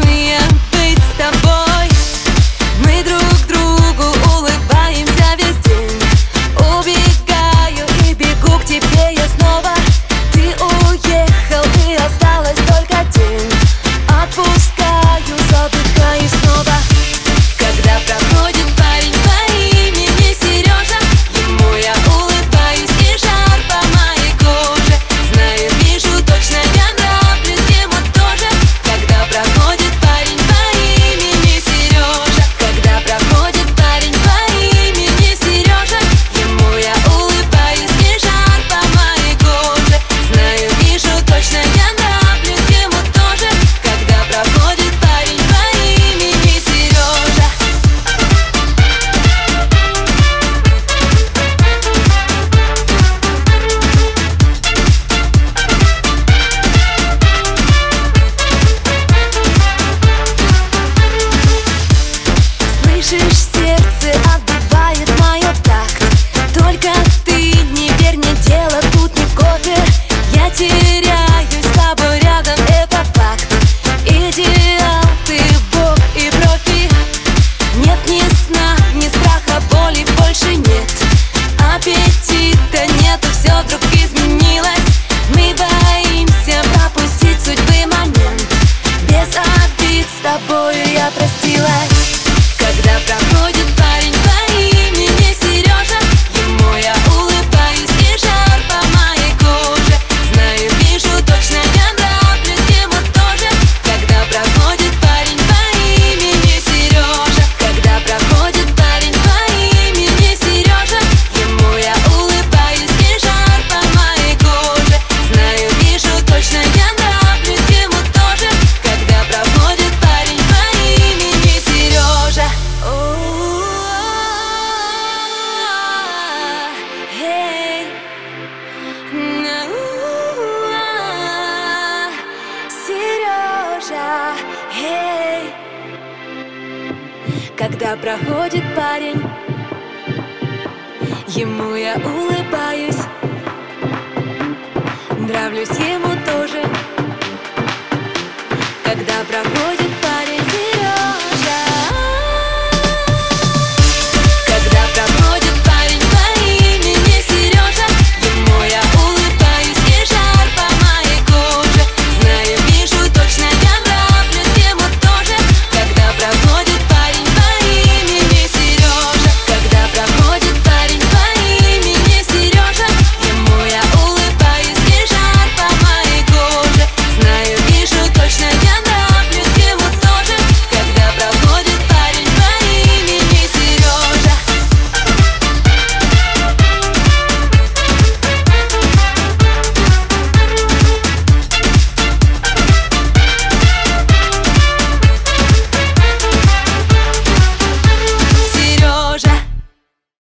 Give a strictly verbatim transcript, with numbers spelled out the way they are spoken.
я быть с тобой. Мы друг другу улыбаемся весь день. Убегаю и бегу к тебе я снова. Ты уехал и осталась только тень. Отпускаю, задыхаю снова. Когда проходит парень по имени Сережа, ему я улыбаюсь и жар по моей коже. Знаю, вижу, точно я нравлюсь ему тоже. Когда проходит парень по имени Сережа, когда проходит парень по имени Сережа, ему я улыбаюсь и жар по моей коже. Знаю, вижу, точно я нравлюсь ему тоже. Когда проходит парень по имени Сережа. Слышишь, сердце отбивает мое в такт. Только ты не верь, мне дело тут не в кофе. Я теряюсь с тобой рядом, это факт. Идеал, ты бог и профи. Нет ни сна, ни страха, боли больше нет. Аппетита нету, все вдруг изменилось. Мы боимся пропустить судьбы момент. Без обид с тобою я простилась. Когда проходит парень по имени Сережа, ему я улыбаюсь и жар по моей коже. Знаю, вижу, точно я нравлюсь ему тоже. Когда проходит парень по имени Сережа, когда проходит парень по имени Сережа, ему я улыбаюсь и жар по моей коже. Знаю, вижу, точно я нравлюсь ему тоже. Когда проходит парень по имени Сережа. Сережа, эй. Когда проходит парень, ему я улыбаюсь, нравлюсь ему тоже. Когда проходит